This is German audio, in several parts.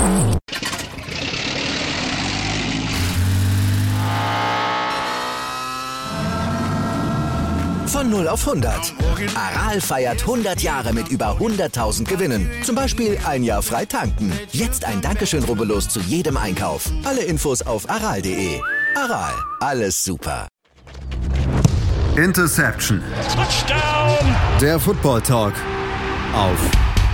Von 0 auf 100. Aral feiert 100 Jahre mit über 100.000 Gewinnen. Zum Beispiel ein Jahr frei tanken. Jetzt ein Dankeschön, rubbellos zu jedem Einkauf. Alle Infos auf aral.de. Aral, alles super. Interception. Touchdown. Der Football Talk auf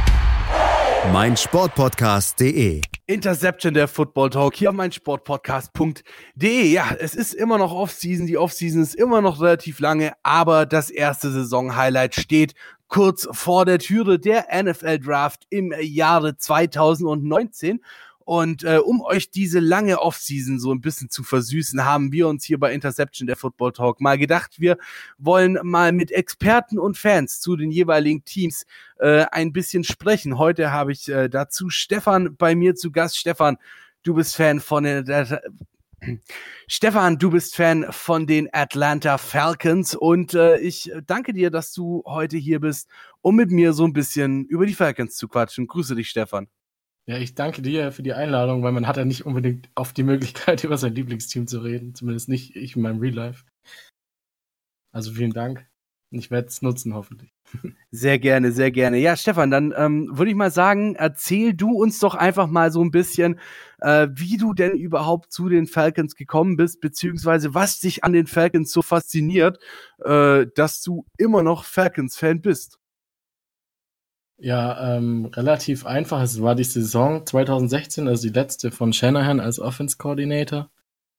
meinsportpodcast.de. Interception, der Football Talk, hier auf meinsportpodcast.de. Ja, es ist immer noch Offseason, die Offseason ist immer noch relativ lange, aber das erste Saison-Highlight steht kurz vor der Türe, der NFL-Draft im Jahre 2019. Und um euch diese lange Offseason so ein bisschen zu versüßen, haben wir uns hier bei Interception, der Football Talk, mal gedacht, wir wollen mal mit Experten und Fans zu den jeweiligen Teams ein bisschen sprechen. Heute habe ich dazu Stefan bei mir zu Gast. Stefan, du bist Fan von den Atlanta Falcons und ich danke dir, dass du heute hier bist, um mit mir so ein bisschen über die Falcons zu quatschen. Grüße dich, Stefan. Ja, ich danke dir für die Einladung, weil man hat ja nicht unbedingt oft die Möglichkeit, über sein Lieblingsteam zu reden. Zumindest nicht ich in meinem Real Life. Also vielen Dank. Ich werde es nutzen, hoffentlich. Sehr gerne, sehr gerne. Ja, Stefan, dann würde ich mal sagen, erzähl du uns doch einfach mal so ein bisschen, wie du denn überhaupt zu den Falcons gekommen bist, beziehungsweise was dich an den Falcons so fasziniert, dass du immer noch Falcons-Fan bist. Ja, relativ einfach. Es war die Saison 2016, also die letzte von Shanahan als Offense Coordinator.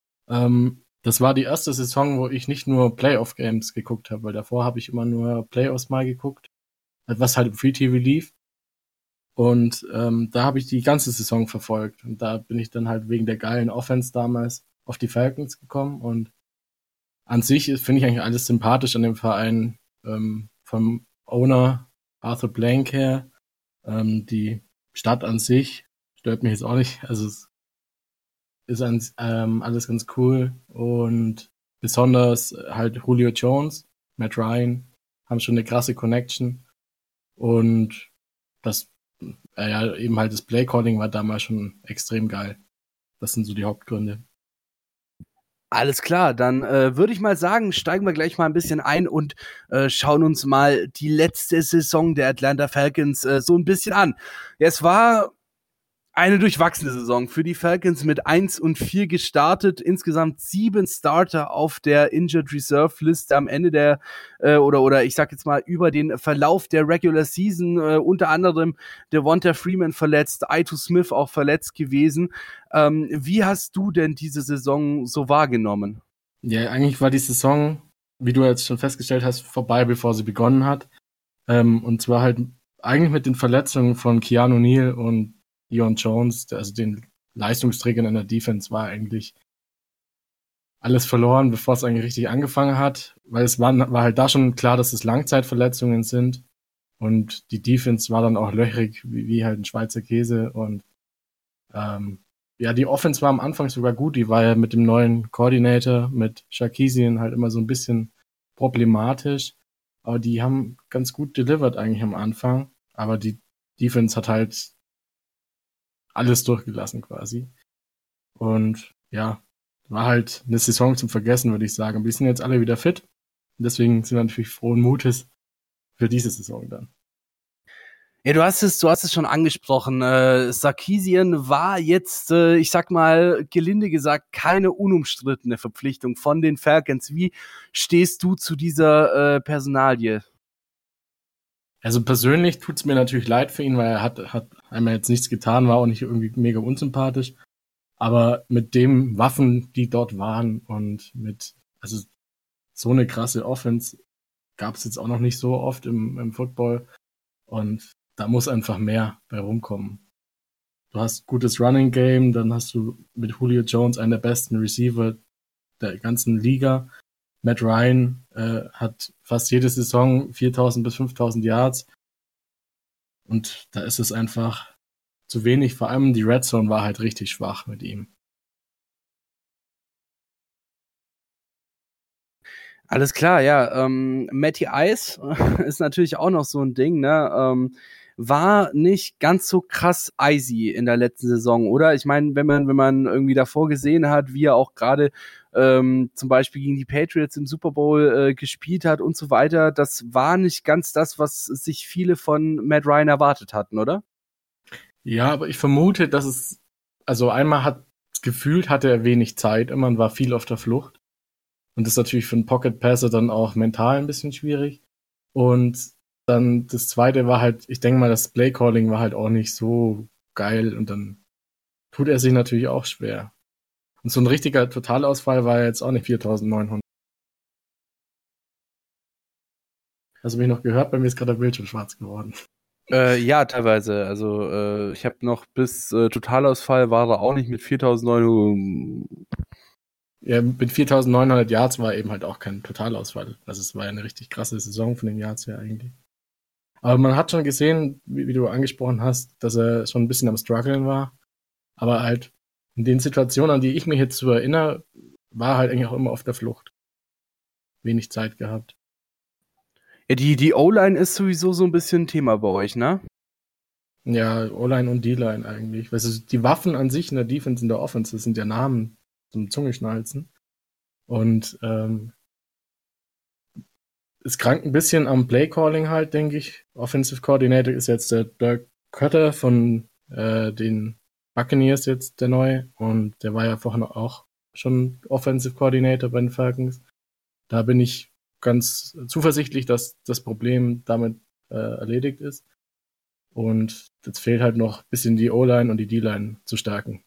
Das war die erste Saison, wo ich nicht nur Playoff-Games geguckt habe, weil davor habe ich immer nur Playoffs mal geguckt, was halt im Free TV lief. Und da habe ich die ganze Saison verfolgt. Und da bin ich dann halt wegen der geilen Offense damals auf die Falcons gekommen. Und an sich finde ich eigentlich alles sympathisch an dem Verein, vom Owner Arthur Blank her. Die Stadt an sich stört mich jetzt auch nicht. Also es ist alles ganz cool. Und besonders halt Julio Jones, Matt Ryan haben schon eine krasse Connection. Und das, eben halt das Play-Calling war damals schon extrem geil. Das sind so die Hauptgründe. Alles klar, dann würde ich mal sagen, steigen wir gleich mal ein bisschen ein und schauen uns mal die letzte Saison der Atlanta Falcons so ein bisschen an. Es war eine durchwachsene Saison für die Falcons mit 1-4 gestartet, insgesamt 7 Starter auf der Injured Reserve Liste am Ende der oder ich sag jetzt mal über den Verlauf der Regular Season, unter anderem Devonta Freeman verletzt, Ito Smith auch verletzt gewesen. Wie hast du denn diese Saison so wahrgenommen? Ja, eigentlich war die Saison, wie du jetzt schon festgestellt hast, vorbei, bevor sie begonnen hat. Und zwar halt eigentlich mit den Verletzungen von Keanu Neal und Dion Jones, also den Leistungsträgern in der Defense, war eigentlich alles verloren, bevor es eigentlich richtig angefangen hat, weil es war halt da schon klar, dass es Langzeitverletzungen sind und die Defense war dann auch löchrig, wie halt ein Schweizer Käse und die Offense war am Anfang sogar gut, die war ja mit dem neuen Coordinator, mit Sarkisian halt immer so ein bisschen problematisch, aber die haben ganz gut delivered eigentlich am Anfang, aber die Defense hat halt alles durchgelassen quasi. Und ja, war halt eine Saison zum Vergessen, würde ich sagen. Wir sind jetzt alle wieder fit. Deswegen sind wir natürlich frohen Mutes für diese Saison dann. Ja, du hast es schon angesprochen. Sarkisian war jetzt, ich sag mal, gelinde gesagt, keine unumstrittene Verpflichtung von den Falcons. Wie stehst du zu dieser Personalie? Also persönlich tut's mir natürlich leid für ihn, weil er hat einmal jetzt nichts getan, war auch nicht irgendwie mega unsympathisch. Aber mit den Waffen, die dort waren und also so eine krasse Offense gab's jetzt auch noch nicht so oft im Football. Und da muss einfach mehr bei rumkommen. Du hast gutes Running Game, dann hast du mit Julio Jones einen der besten Receiver der ganzen Liga. Matt Ryan hat fast jede Saison 4.000 bis 5.000 Yards. Und da ist es einfach zu wenig. Vor allem die Red Zone war halt richtig schwach mit ihm. Alles klar, ja. Matty Ice ist natürlich auch noch so ein Ding, ne? war nicht ganz so krass icy in der letzten Saison, oder? Ich meine, wenn man irgendwie davor gesehen hat, wie er auch gerade zum Beispiel gegen die Patriots im Super Bowl gespielt hat und so weiter, das war nicht ganz das, was sich viele von Matt Ryan erwartet hatten, oder? Ja, aber ich vermute, also einmal hatte er wenig Zeit, immer war viel auf der Flucht. Und das ist natürlich für einen Pocket Passer dann auch mental ein bisschen schwierig. Und dann das zweite war halt, ich denke mal, das Play Calling war halt auch nicht so geil und dann tut er sich natürlich auch schwer. Und so ein richtiger Totalausfall war jetzt auch nicht 4.900. Hast du mich noch gehört? Bei mir ist gerade der Bildschirm schwarz geworden. Ja, teilweise. Also ich habe noch bis Totalausfall war er auch nicht mit 4.900. Ja, mit 4.900 Yards war eben halt auch kein Totalausfall. Also es war ja eine richtig krasse Saison von den Yards her eigentlich. Aber man hat schon gesehen, wie du angesprochen hast, dass er schon ein bisschen am Struggeln war. Aber halt in den Situationen, an die ich mich jetzt so erinnere, war halt eigentlich auch immer auf der Flucht. Wenig Zeit gehabt. Ja, die O-Line ist sowieso so ein bisschen ein Thema bei euch, ne? Ja, O-Line und D-Line eigentlich. Weißt du, die Waffen an sich in der Defense, in der Offense, das sind ja Namen zum Zungeschnalzen. Und es krankt ein bisschen am Play-Calling halt, denke ich. Offensive Coordinator ist jetzt der Dirk Koetter von den Buccaneers jetzt der neue. Und der war ja vorher auch schon Offensive Coordinator bei den Falcons. Da bin ich ganz zuversichtlich, dass das Problem damit erledigt ist. Und jetzt fehlt halt noch ein bisschen die O-Line und die D-Line zu stärken.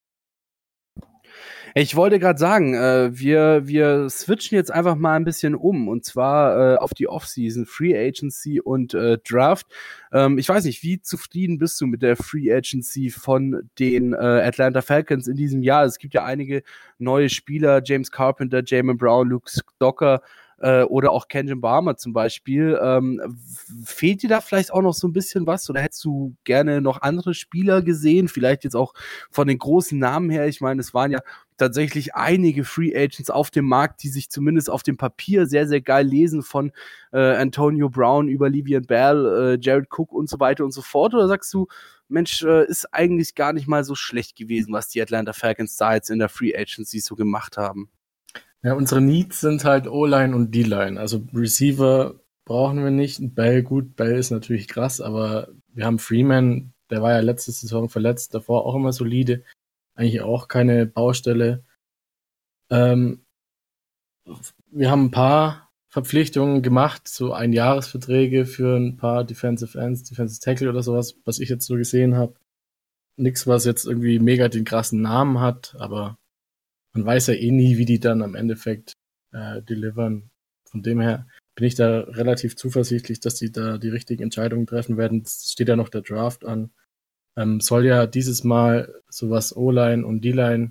Ich wollte gerade sagen, wir switchen jetzt einfach mal ein bisschen um und zwar auf die Offseason, Free Agency und Draft. Ich weiß nicht, wie zufrieden bist du mit der Free Agency von den Atlanta Falcons in diesem Jahr? Es gibt ja einige neue Spieler, James Carpenter, Jamin Brown, Luke Stocker, oder auch Kenjon Barmer zum Beispiel. Fehlt dir da vielleicht auch noch so ein bisschen was oder hättest du gerne noch andere Spieler gesehen? Vielleicht jetzt auch von den großen Namen her. Ich meine, es waren ja tatsächlich einige Free Agents auf dem Markt, die sich zumindest auf dem Papier sehr, sehr geil lesen, von Antonio Brown über Le'Veon Bell, Jared Cook und so weiter und so fort. Oder sagst du, Mensch, ist eigentlich gar nicht mal so schlecht gewesen, was die Atlanta Falcons da jetzt in der Free Agency so gemacht haben? Ja, unsere Needs sind halt O-Line und D-Line. Also Receiver brauchen wir nicht. Bell, gut, Bell ist natürlich krass, aber wir haben Freeman, der war ja letzte Saison verletzt, davor auch immer solide. Eigentlich auch keine Baustelle. Wir haben ein paar Verpflichtungen gemacht, so Einjahresverträge für ein paar Defensive Ends, Defensive Tackle oder sowas, was ich jetzt so gesehen habe. Nix, was jetzt irgendwie mega den krassen Namen hat, aber man weiß ja eh nie, wie die dann am Endeffekt delivern. Von dem her bin ich da relativ zuversichtlich, dass die da die richtigen Entscheidungen treffen werden. Es steht ja noch der Draft an. Soll ja dieses Mal, so was O-Line und D-Line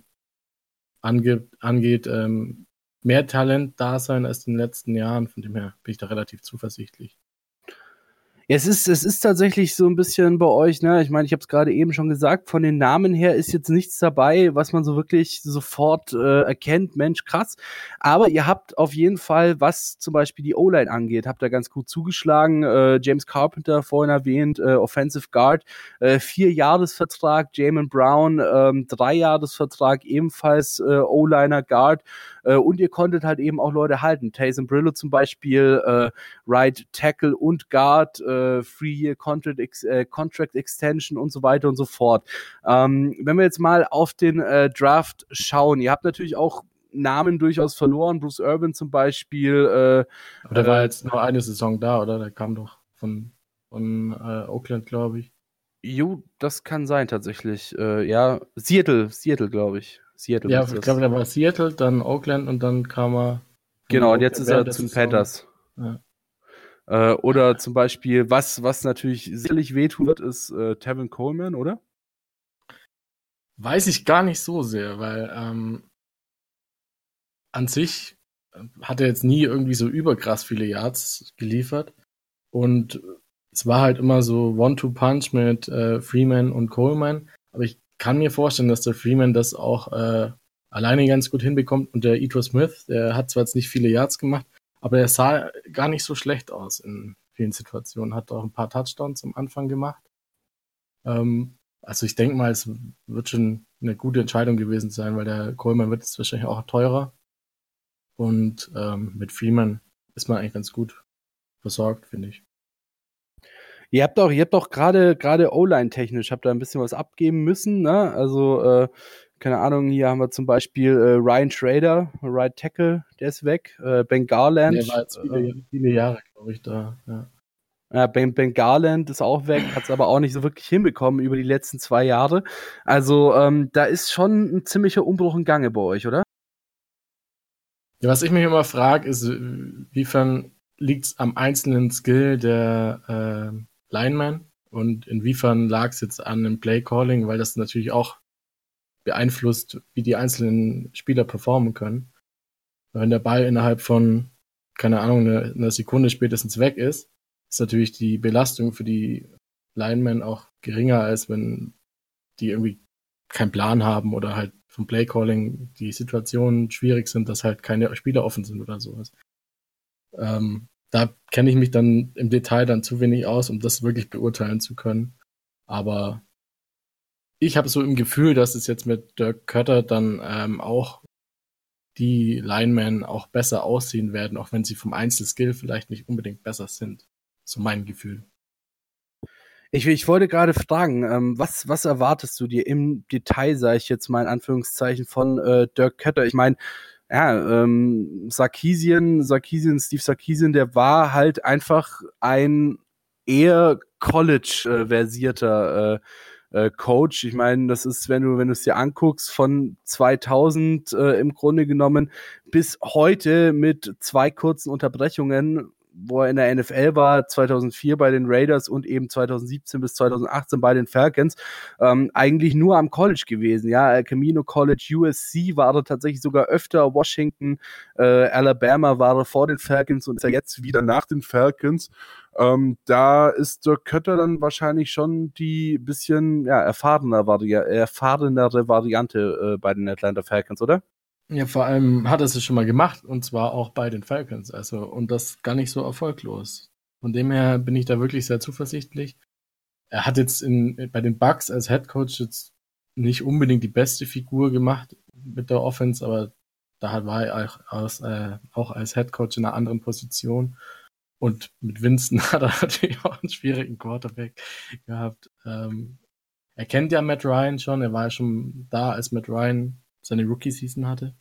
angeht, mehr Talent da sein als in den letzten Jahren. Von dem her bin ich da relativ zuversichtlich. Ja, es ist tatsächlich so ein bisschen bei euch, ne? Ich meine, ich habe es gerade eben schon gesagt, von den Namen her ist jetzt nichts dabei, was man so wirklich sofort erkennt, Mensch, krass. Aber ihr habt auf jeden Fall, was zum Beispiel die O-Line angeht, habt ihr ganz gut zugeschlagen. James Carpenter, vorhin erwähnt, Offensive Guard, 4-Jahres-Vertrag, Jamin Brown, 3-Jahres-Vertrag, ebenfalls O-Liner Guard. Und ihr konntet halt eben auch Leute halten. Taysom Brillo zum Beispiel, Right Tackle und Guard, 3-Year Contract Extension und so weiter und so fort. Wenn wir jetzt mal auf den Draft schauen, ihr habt natürlich auch Namen durchaus verloren, Bruce Irvin zum Beispiel. Aber der war jetzt nur eine Saison da, oder? Der kam doch von Oakland, glaube ich. Jo, das kann sein tatsächlich. Ja, Seattle, glaube ich. Seattle ja, ich glaube, der war Seattle, dann Oakland und dann kam er. Genau, und jetzt ist er zum Panthers. Ja. Oder zum Beispiel, was natürlich sicherlich wehtut, ist Tevin Coleman, oder? Weiß ich gar nicht so sehr, weil an sich hat er jetzt nie irgendwie so überkrass viele Yards geliefert. Und es war halt immer so One-Two-Punch mit Freeman und Coleman. Aber ich kann mir vorstellen, dass der Freeman das auch alleine ganz gut hinbekommt. Und der Ito Smith, der hat zwar jetzt nicht viele Yards gemacht, aber er sah gar nicht so schlecht aus in vielen Situationen. Hat auch ein paar Touchdowns am Anfang gemacht. Also ich denke mal, es wird schon eine gute Entscheidung gewesen sein, weil der Coleman wird jetzt wahrscheinlich auch teurer. Und mit Freeman ist man eigentlich ganz gut versorgt, finde ich. Ihr habt doch gerade O-Line-technisch, habt da ein bisschen was abgeben müssen, ne? Also, keine Ahnung, hier haben wir zum Beispiel Ryan Schrader, Right Tackle, der ist weg. Ben Garland. Der war jetzt viele Jahre, glaube ich, da. Ja. Ja, Ben Garland ist auch weg, hat es aber auch nicht so wirklich hinbekommen über die letzten 2 Jahre. Also, da ist schon ein ziemlicher Umbruch im Gange bei euch, oder? Ja, was ich mich immer frage, ist, inwiefern liegt es am einzelnen Skill der Lineman und inwiefern lag es jetzt an dem Play-Calling, weil das natürlich auch beeinflusst, wie die einzelnen Spieler performen können. Wenn der Ball innerhalb von, keine Ahnung, einer Sekunde spätestens weg ist natürlich die Belastung für die Linemen auch geringer, als wenn die irgendwie keinen Plan haben oder halt vom Playcalling die Situationen schwierig sind, dass halt keine Spieler offen sind oder sowas. Da kenne ich mich dann im Detail dann zu wenig aus, um das wirklich beurteilen zu können. Aber ich habe so im Gefühl, dass es jetzt mit Dirk Koetter dann auch die Linemen auch besser aussehen werden, auch wenn sie vom Einzelskill vielleicht nicht unbedingt besser sind. So mein Gefühl. Ich wollte gerade fragen, was erwartest du dir im Detail, sage ich jetzt mal in Anführungszeichen, von Dirk Koetter? Ich meine, ja, Steve Sarkisian, der war halt einfach ein eher College-versierter Coach. Ich meine, das ist, wenn du es dir anguckst, von 2000 im Grunde genommen bis heute mit 2 kurzen Unterbrechungen, wo er in der NFL war, 2004 bei den Raiders und eben 2017 bis 2018 bei den Falcons, eigentlich nur am College gewesen. Ja, Camino College, USC war er tatsächlich sogar öfter, Washington, Alabama war er vor den Falcons und ist er jetzt wieder nach den Falcons. Da ist Dirk Koetter dann wahrscheinlich schon die bisschen erfahrenere Variante bei den Atlanta Falcons, oder? Ja, vor allem hat er es schon mal gemacht und zwar auch bei den Falcons, also und das gar nicht so erfolglos. Von dem her bin ich da wirklich sehr zuversichtlich. Er hat jetzt bei den Bucks als Headcoach jetzt nicht unbedingt die beste Figur gemacht mit der Offense, aber da war er auch als Headcoach in einer anderen Position. Und mit Winston hat er natürlich auch einen schwierigen Quarterback gehabt. Er kennt ja Matt Ryan schon, er war ja schon da, als Matt Ryan seine Rookie-Season hatte.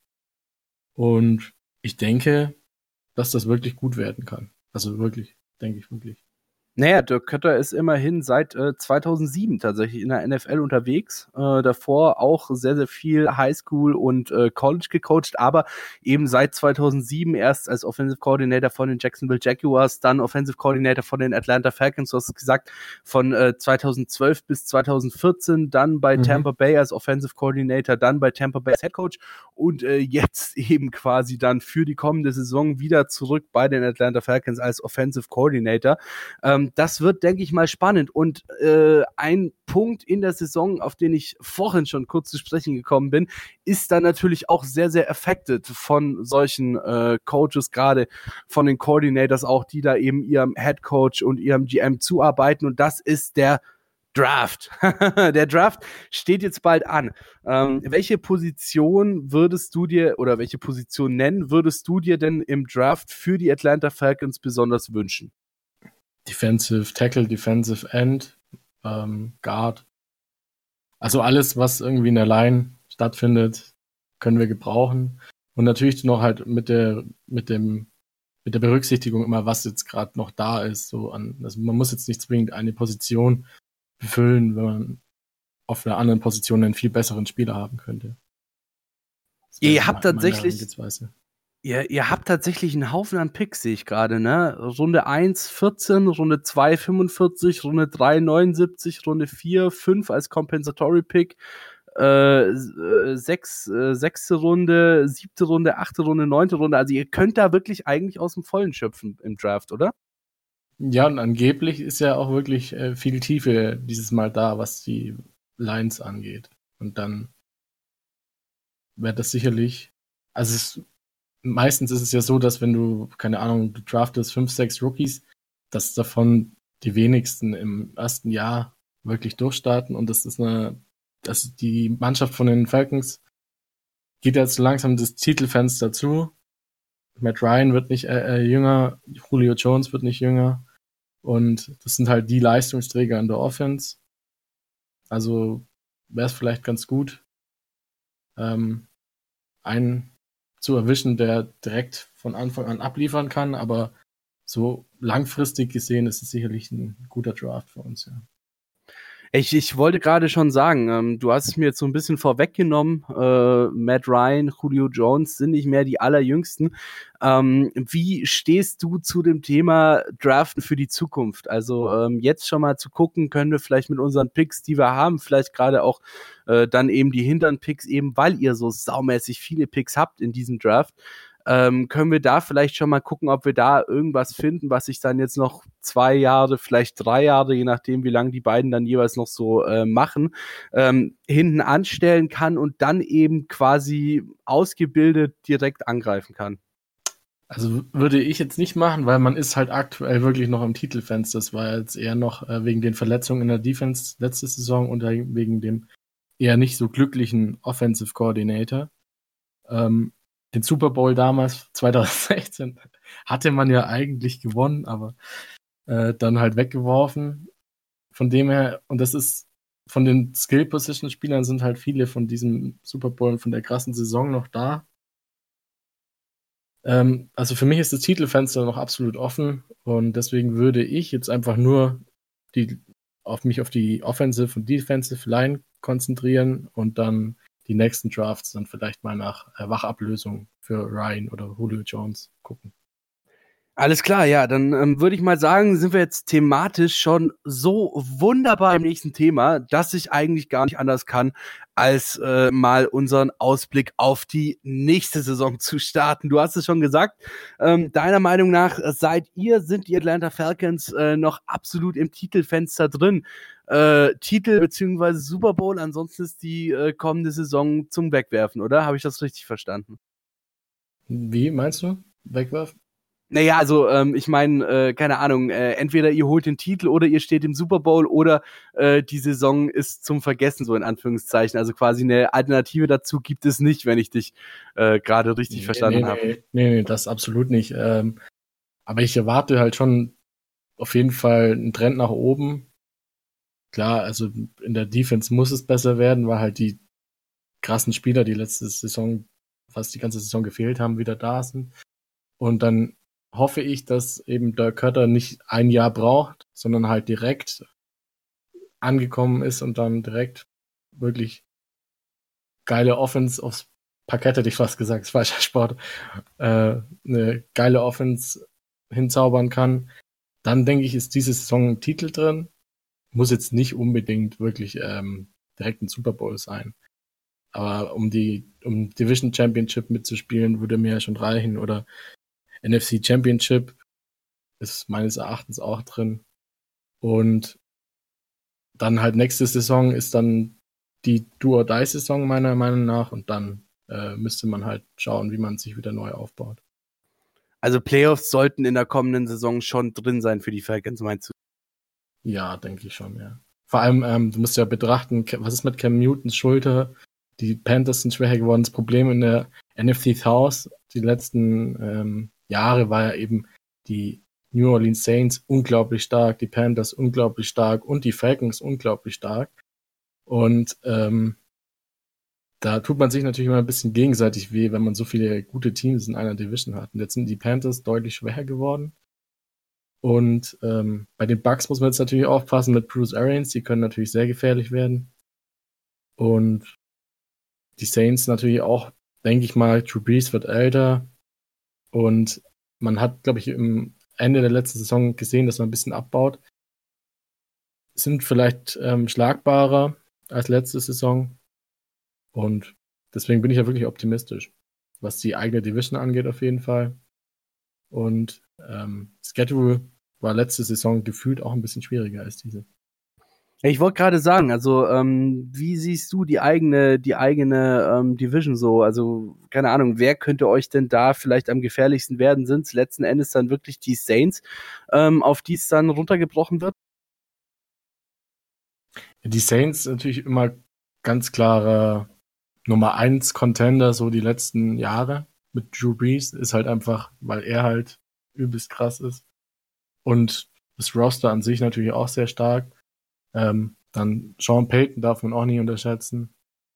Und ich denke, dass das wirklich gut werden kann. Also wirklich, denke ich wirklich. Naja, Dirk Koetter ist immerhin seit 2007 tatsächlich in der NFL unterwegs. Davor auch sehr, sehr viel Highschool und College gecoacht, aber eben seit 2007 erst als Offensive Coordinator von den Jacksonville Jaguars, dann Offensive Coordinator von den Atlanta Falcons, du hast es gesagt, von 2012 bis 2014, dann bei Tampa Bay als Offensive Coordinator, dann bei Tampa Bay als Head Coach und jetzt eben quasi dann für die kommende Saison wieder zurück bei den Atlanta Falcons als Offensive Coordinator. Das wird, denke ich mal, spannend. Und ein Punkt in der Saison, auf den ich vorhin schon kurz zu sprechen gekommen bin, ist dann natürlich auch sehr, sehr affected von solchen Coaches, gerade von den Coordinators auch, die da eben ihrem Head Coach und ihrem GM zuarbeiten. Und das ist der Draft. Der Draft steht jetzt bald an. Welche Position welche Position nennen würdest du dir denn im Draft für die Atlanta Falcons besonders wünschen? Defensive Tackle, Defensive End, Guard. Also alles, was irgendwie in der Line stattfindet, können wir gebrauchen. Und natürlich noch halt mit der Berücksichtigung immer, was jetzt gerade noch da ist. Also man muss jetzt nicht zwingend eine Position befüllen, wenn man auf einer anderen Position einen viel besseren Spieler haben könnte. Ihr habt tatsächlich einen Haufen an Picks, sehe ich gerade, ne? Runde 1, 14, Runde 2, 45, Runde 3, 79, Runde 4, 5 als Compensatory Pick, 6. Runde, 7. Runde, 8. Runde, 9. Runde. Also ihr könnt da wirklich eigentlich aus dem Vollen schöpfen im Draft, oder? Ja, und angeblich ist ja auch wirklich viel Tiefe dieses Mal da, was die Lines angeht. Und dann wird das sicherlich, meistens ist es ja so, dass wenn du, keine Ahnung, du draftest 5, 6 Rookies, dass davon die wenigsten im ersten Jahr wirklich durchstarten und die Mannschaft von den Falcons geht jetzt langsam das Titelfenster zu. Matt Ryan wird nicht jünger, Julio Jones wird nicht jünger und das sind halt die Leistungsträger in der Offense. Also wäre es vielleicht ganz gut, einen zu erwischen, der direkt von Anfang an abliefern kann, aber so langfristig gesehen ist es sicherlich ein guter Draft für uns, ja. Ich wollte gerade schon sagen, du hast es mir jetzt so ein bisschen vorweggenommen. Matt Ryan, Julio Jones sind nicht mehr die allerjüngsten. Wie stehst du zu dem Thema Draften für die Zukunft? Also jetzt schon mal zu gucken, können wir vielleicht mit unseren Picks, die wir haben, vielleicht gerade auch dann eben die hinteren Picks, eben weil ihr so saumäßig viele Picks habt in diesem Draft, können wir da vielleicht schon mal gucken, ob wir da irgendwas finden, was sich dann jetzt noch 2 Jahre, vielleicht 3 Jahre, je nachdem, wie lange die beiden dann jeweils noch so machen, hinten anstellen kann und dann eben quasi ausgebildet direkt angreifen kann. Also würde ich jetzt nicht machen, weil man ist halt aktuell wirklich noch im Titelfenster. Das war jetzt eher noch wegen den Verletzungen in der Defense letzte Saison und wegen dem eher nicht so glücklichen Offensive Coordinator. Den Super Bowl damals, 2016, hatte man ja eigentlich gewonnen, aber dann halt weggeworfen. Von dem her, und das ist, von den Skill-Position-Spielern sind halt viele von diesem Super Bowl und von der krassen Saison noch da. Also für mich ist das Titelfenster noch absolut offen und deswegen würde ich jetzt einfach nur mich auf die Offensive und Defensive Line konzentrieren und dann die nächsten Drafts dann vielleicht mal nach Wachablösung für Ryan oder Julio Jones gucken. Alles klar, ja, dann würde ich mal sagen, sind wir jetzt thematisch schon so wunderbar im nächsten Thema, dass ich eigentlich gar nicht anders kann, als mal unseren Ausblick auf die nächste Saison zu starten. Du hast es schon gesagt, deiner Meinung nach sind die Atlanta Falcons noch absolut im Titelfenster drin. Titel beziehungsweise Super Bowl, ansonsten ist die kommende Saison zum Wegwerfen, oder? Habe ich das richtig verstanden? Wie meinst du? Wegwerfen? Naja, also ich meine, keine Ahnung, entweder ihr holt den Titel oder ihr steht im Super Bowl oder die Saison ist zum Vergessen, so in Anführungszeichen. Also quasi eine Alternative dazu gibt es nicht, wenn ich dich gerade richtig verstanden habe. Nee, das absolut nicht. Aber ich erwarte halt schon auf jeden Fall einen Trend nach oben. Klar, also in der Defense muss es besser werden, weil halt die krassen Spieler, die letzte Saison, fast die ganze Saison gefehlt haben, wieder da sind. Und dann hoffe ich, dass eben Dirk Koetter nicht ein Jahr braucht, sondern halt direkt angekommen ist und dann direkt wirklich geile Offense aufs Parkett, hätte ich fast gesagt, falscher Sport, eine geile Offense hinzaubern kann. Dann denke ich, ist diese Saison ein Titel drin. Muss jetzt nicht unbedingt wirklich direkt ein Super Bowl sein. Aber um Division Championship mitzuspielen, würde mir ja schon reichen. Oder NFC Championship ist meines Erachtens auch drin. Und dann halt nächste Saison ist dann die Do-or-Die-Saison meiner Meinung nach. Und dann müsste man halt schauen, wie man sich wieder neu aufbaut. Also Playoffs sollten in der kommenden Saison schon drin sein für die Falcons, meinst du? Ja, denke ich schon, ja. Vor allem, du musst ja betrachten, was ist mit Cam Newtons Schulter? Die Panthers sind schwächer geworden. Das Problem in der NFC South die letzten Jahre war ja eben die New Orleans Saints unglaublich stark, die Panthers unglaublich stark und die Falcons unglaublich stark. Und da tut man sich natürlich immer ein bisschen gegenseitig weh, wenn man so viele gute Teams in einer Division hat. Und jetzt sind die Panthers deutlich schwächer geworden. Und bei den Bucks muss man jetzt natürlich aufpassen mit Bruce Arians. Die können natürlich sehr gefährlich werden. Und die Saints natürlich auch, denke ich mal, Drew Brees wird älter. Und man hat, glaube ich, im Ende der letzten Saison gesehen, dass man ein bisschen abbaut. Sind vielleicht schlagbarer als letzte Saison. Und deswegen bin ich ja wirklich optimistisch, was die eigene Division angeht auf jeden Fall. Und Schedule war letzte Saison gefühlt auch ein bisschen schwieriger als diese. Ich wollte gerade sagen, also wie siehst du die eigene Division so? Also keine Ahnung, wer könnte euch denn da vielleicht am gefährlichsten werden? Sind es letzten Endes dann wirklich die Saints, auf die es dann runtergebrochen wird? Die Saints natürlich immer ganz klare Nummer 1 Contender, so die letzten Jahre mit Drew Brees, ist halt einfach, weil er halt übelst krass ist. Und das Roster an sich natürlich auch sehr stark. Dann Sean Payton darf man auch nicht unterschätzen.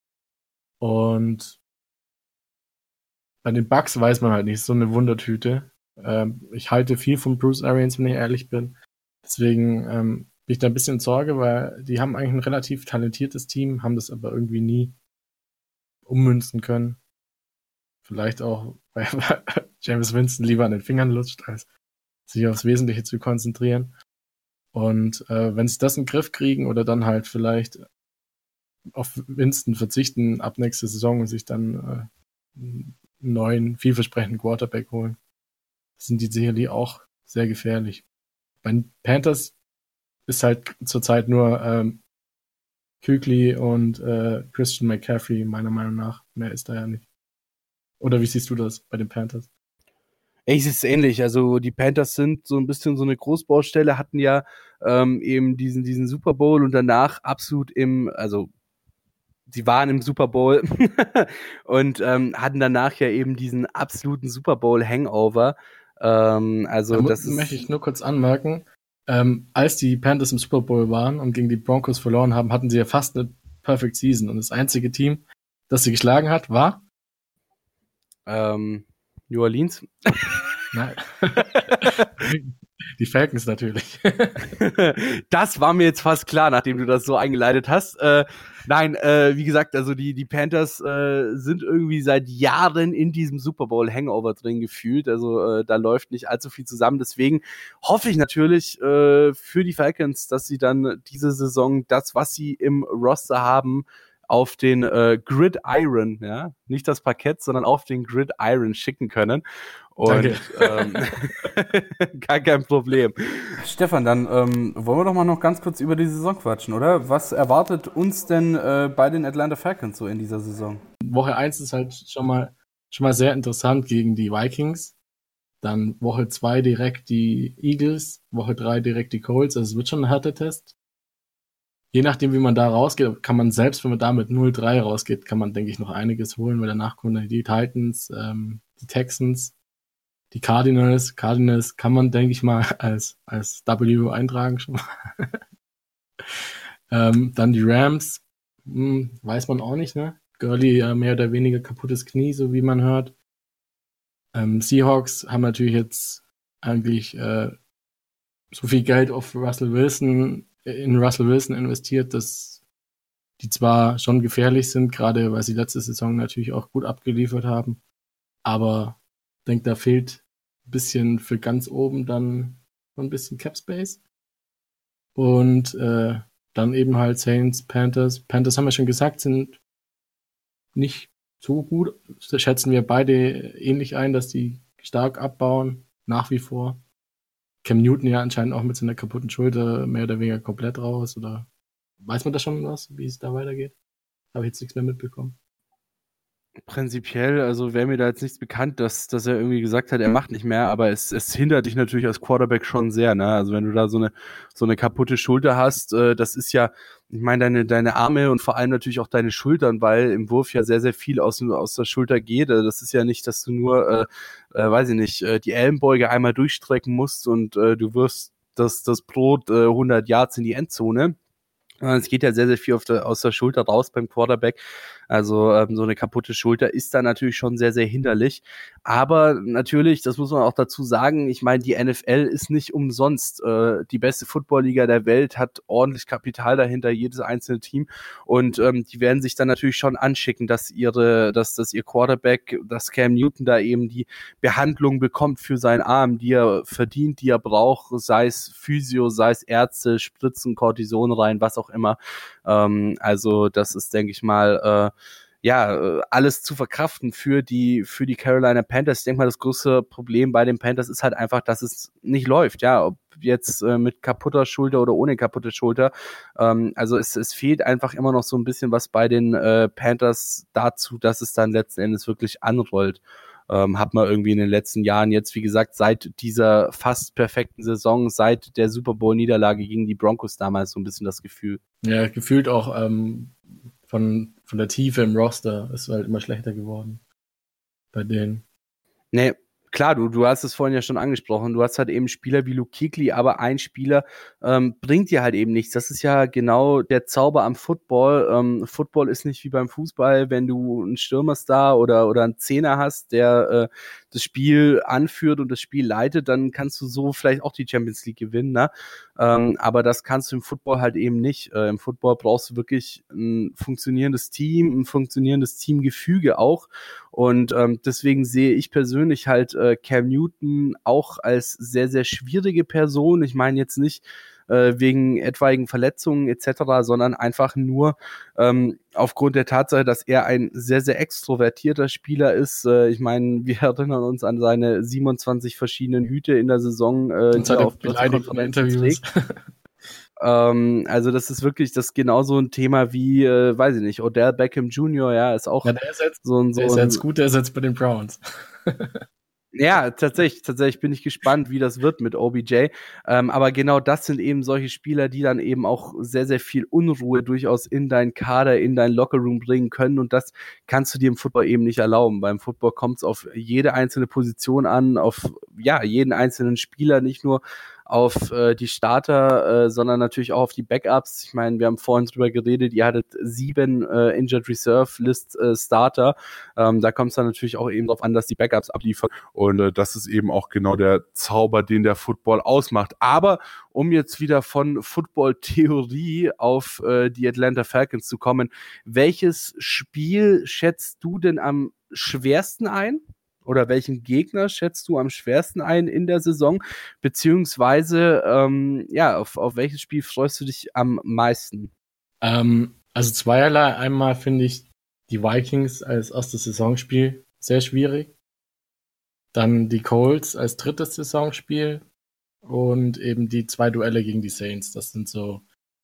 Und bei den Bucks weiß man halt nicht, so eine Wundertüte. Ich halte viel von Bruce Arians, wenn ich ehrlich bin. Deswegen bin ich da ein bisschen in Sorge, weil die haben eigentlich ein relativ talentiertes Team, haben das aber irgendwie nie ummünzen können. Vielleicht auch, weil James Winston lieber an den Fingern lutscht, als sich aufs Wesentliche zu konzentrieren. Und wenn sie das in den Griff kriegen oder dann halt vielleicht auf Winston verzichten ab nächster Saison und sich dann einen neuen, vielversprechenden Quarterback holen, sind die sicherlich auch sehr gefährlich. Bei den Panthers ist halt zurzeit nur Kuechly und Christian McCaffrey, meiner Meinung nach. Mehr ist da ja nicht. Oder wie siehst du das bei den Panthers? Es ist ähnlich. Also die Panthers sind so ein bisschen so eine Großbaustelle, hatten ja eben diesen Super Bowl und danach absolut sie waren im Super Bowl und hatten danach ja eben diesen absoluten Super Bowl Hangover. Das möchte ich nur kurz anmerken, als die Panthers im Super Bowl waren und gegen die Broncos verloren haben, hatten sie ja fast eine Perfect Season und das einzige Team, das sie geschlagen hat, war New Orleans. Nein. Die Falcons natürlich. Das war mir jetzt fast klar, nachdem du das so eingeleitet hast. Wie gesagt, also die Panthers sind irgendwie seit Jahren in diesem Super Bowl Hangover drin gefühlt. Also da läuft nicht allzu viel zusammen. Deswegen hoffe ich natürlich für die Falcons, dass sie dann diese Saison das, was sie im Roster haben, auf den Gridiron, ja, nicht das Parkett, sondern auf den Gridiron schicken können. Und gar kein Problem. Stefan, dann wollen wir doch mal noch ganz kurz über die Saison quatschen, oder? Was erwartet uns denn bei den Atlanta Falcons so in dieser Saison? Woche 1 ist halt schon mal sehr interessant gegen die Vikings. Dann Woche 2 direkt die Eagles, Woche 3 direkt die Colts. Also es wird schon ein Härtetest. Je nachdem, wie man da rausgeht, kann man selbst, wenn man da mit 0-3 rausgeht, kann man, denke ich, noch einiges holen, weil danach kommen dann die Titans, die Texans, die Cardinals. Cardinals kann man, denke ich mal, als W eintragen schon mal. Dann die Rams, weiß man auch nicht, ne? Gurley mehr oder weniger kaputtes Knie, so wie man hört. Seahawks haben natürlich jetzt eigentlich so viel Geld auf Russell Wilson investiert, dass die zwar schon gefährlich sind, gerade weil sie letzte Saison natürlich auch gut abgeliefert haben, aber ich denke, da fehlt ein bisschen für ganz oben dann so ein bisschen Cap Space. Und dann eben halt Saints, Panthers. Panthers haben wir schon gesagt, sind nicht so gut. Das schätzen wir beide ähnlich ein, dass die stark abbauen, nach wie vor. Cam Newton ja anscheinend auch mit seiner kaputten Schulter mehr oder weniger komplett raus, oder weiß man da schon was, wie es da weitergeht? Habe ich jetzt nichts mehr mitbekommen. Prinzipiell, also wäre mir da jetzt nichts bekannt, dass er irgendwie gesagt hat, er macht nicht mehr, aber es hindert dich natürlich als Quarterback schon sehr, ne? Also wenn du da so eine kaputte Schulter hast, das ist ja, ich meine, deine Arme und vor allem natürlich auch deine Schultern, weil im Wurf ja sehr, sehr viel aus der Schulter geht. Das ist ja nicht, dass du nur, weiß ich nicht, die Ellenbeuge einmal durchstrecken musst und du wirfst das Brot 100 Yards in die Endzone. Es geht ja sehr, sehr viel aus der Schulter raus beim Quarterback. Also so eine kaputte Schulter ist da natürlich schon sehr, sehr hinderlich. Aber natürlich, das muss man auch dazu sagen, ich meine, die NFL ist nicht umsonst die beste Football-Liga der Welt, hat ordentlich Kapital dahinter, jedes einzelne Team. Und die werden sich dann natürlich schon anschicken, dass ihr Quarterback, dass Cam Newton da eben die Behandlung bekommt für seinen Arm, die er verdient, die er braucht, sei es Physio, sei es Ärzte, Spritzen, Cortison rein, was auch immer. Also das ist, denke ich mal, alles zu verkraften für die Carolina Panthers. Ich denke mal, das größte Problem bei den Panthers ist halt einfach, dass es nicht läuft, ja, ob jetzt mit kaputter Schulter oder ohne kaputte Schulter. Also es fehlt einfach immer noch so ein bisschen was bei den Panthers dazu, dass es dann letzten Endes wirklich anrollt. Hat man irgendwie in den letzten Jahren jetzt, wie gesagt, seit dieser fast perfekten Saison, seit der Super Bowl-Niederlage gegen die Broncos damals so ein bisschen das Gefühl. Ja, gefühlt auch von der Tiefe im Roster ist halt immer schlechter geworden bei denen. Nee, klar, du hast es vorhin ja schon angesprochen, du hast halt eben Spieler wie Luke Kuechly, aber ein Spieler bringt dir halt eben nichts. Das ist ja genau der Zauber am Football. Football ist nicht wie beim Fußball, wenn du einen Stürmerstar oder einen Zehner hast, der das Spiel anführt und das Spiel leitet, dann kannst du so vielleicht auch die Champions League gewinnen, ne? Aber das kannst du im Football halt eben nicht. Im Football brauchst du wirklich ein funktionierendes Team, ein funktionierendes Teamgefüge auch. Und deswegen sehe ich persönlich halt Cam Newton auch als sehr, sehr schwierige Person. Ich meine jetzt nicht wegen etwaigen Verletzungen etc., sondern einfach nur aufgrund der Tatsache, dass er ein sehr, sehr extrovertierter Spieler ist. Ich meine, wir erinnern uns an seine 27 verschiedenen Hüte in der Saison, die er auf Pressekonferenzen trägt. Also das ist wirklich das genauso ein Thema wie, weiß ich nicht, Odell Beckham Jr., ja, ist auch der ist jetzt gut, der ist jetzt bei den Browns. Ja, tatsächlich bin ich gespannt, wie das wird mit OBJ. Aber genau das sind eben solche Spieler, die dann eben auch sehr, sehr viel Unruhe durchaus in deinen Kader, in dein Lockerroom bringen können. Und das kannst du dir im Football eben nicht erlauben. Beim Football kommt es auf jede einzelne Position an, auf jeden einzelnen Spieler, nicht nur auf die Starter, sondern natürlich auch auf die Backups. Ich meine, wir haben vorhin drüber geredet, ihr hattet 7 Injured Reserve List Starter. Da kommt es dann natürlich auch eben darauf an, dass die Backups abliefern. Und das ist eben auch genau der Zauber, den der Football ausmacht. Aber um jetzt wieder von Football-Theorie auf die Atlanta Falcons zu kommen, welches Spiel schätzt du denn am schwersten ein? Oder welchen Gegner schätzt du am schwersten ein in der Saison? Beziehungsweise, auf welches Spiel freust du dich am meisten? Also zweierlei. Einmal finde ich die Vikings als erstes Saisonspiel sehr schwierig. Dann die Colts als drittes Saisonspiel. Und eben die 2 Duelle gegen die Saints. Das sind so...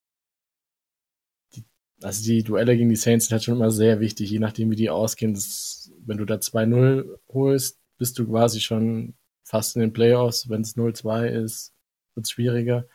die Duelle gegen die Saints sind halt schon immer sehr wichtig, je nachdem wie die ausgehen. Wenn du da 2-0 holst, bist du quasi schon fast in den Playoffs. Wenn es 0-2 ist, wird es schwieriger.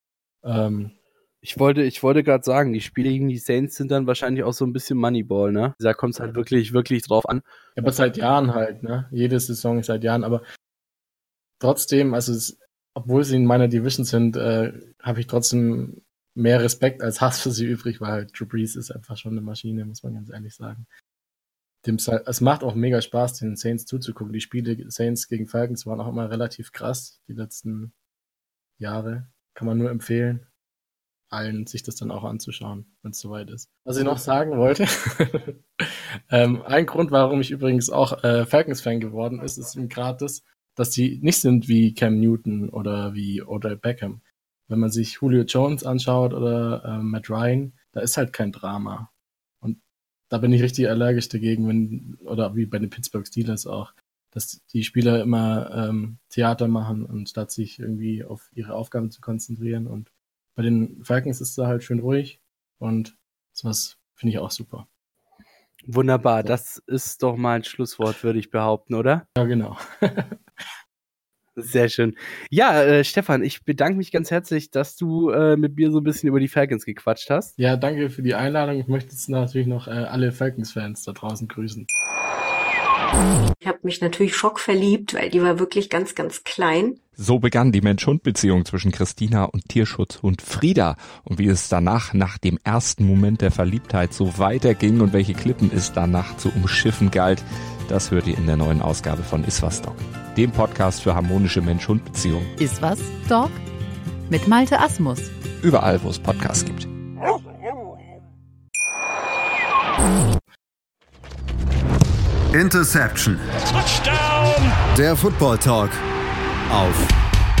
Ich wollte gerade sagen, die Spiele gegen die Saints sind dann wahrscheinlich auch so ein bisschen Moneyball, ne? Da kommt es halt wirklich, wirklich drauf an. Ja, aber seit Jahren halt, ne? Jede Saison ist seit Jahren, aber trotzdem, obwohl sie in meiner Division sind, habe ich trotzdem mehr Respekt als Hass für sie übrig, weil halt Drew Brees ist einfach schon eine Maschine, muss man ganz ehrlich sagen. Es macht auch mega Spaß, den Saints zuzugucken. Die Spiele Saints gegen Falcons waren auch immer relativ krass, die letzten Jahre. Kann man nur empfehlen, allen sich das dann auch anzuschauen, wenn es soweit ist. Was ich noch sagen wollte, ein Grund, warum ich übrigens auch Falcons-Fan geworden ist eben gerade das, dass die nicht sind wie Cam Newton oder wie Odell Beckham. Wenn man sich Julio Jones anschaut oder Matt Ryan, da ist halt kein Drama. Und da bin ich richtig allergisch dagegen, oder wie bei den Pittsburgh Steelers auch, dass die Spieler immer Theater machen, anstatt sich irgendwie auf ihre Aufgaben zu konzentrieren. Und bei den Falcons ist da halt schön ruhig und sowas finde ich auch super. Wunderbar, das ist doch mal ein Schlusswort, würde ich behaupten, oder? Ja, genau. Sehr schön. Ja, Stefan, ich bedanke mich ganz herzlich, dass du mit mir so ein bisschen über die Falcons gequatscht hast. Ja, danke für die Einladung. Ich möchte jetzt natürlich noch alle Falcons-Fans da draußen grüßen. Ich habe mich natürlich schockverliebt, weil die war wirklich ganz, ganz klein. So begann die Mensch-Hund-Beziehung zwischen Christina und Tierschutzhund Frieda. Und wie es danach, nach dem ersten Moment der Verliebtheit, so weiterging und welche Klippen es danach zu umschiffen galt, das hört ihr in der neuen Ausgabe von Iswas Dog, dem Podcast für harmonische Mensch-Hund-Beziehungen. Iswas Dog mit Malte Asmus. Überall, wo es Podcasts gibt. Interception. Touchdown. Der Football Talk auf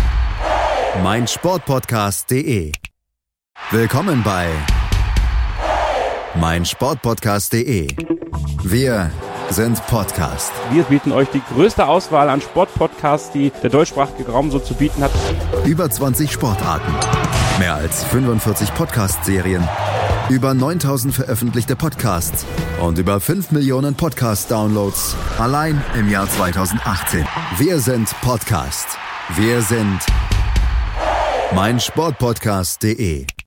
meinsportpodcast.de. Willkommen bei meinsportpodcast.de. Wir sind Podcast. Wir bieten euch die größte Auswahl an Sportpodcasts, die der deutschsprachige Raum so zu bieten hat. Über 20 Sportarten, mehr als 45 Podcast-Serien, über 9000 veröffentlichte Podcasts und über 5 Millionen Podcast-Downloads allein im Jahr 2018. Wir sind Podcast. Wir sind meinsportpodcast.de.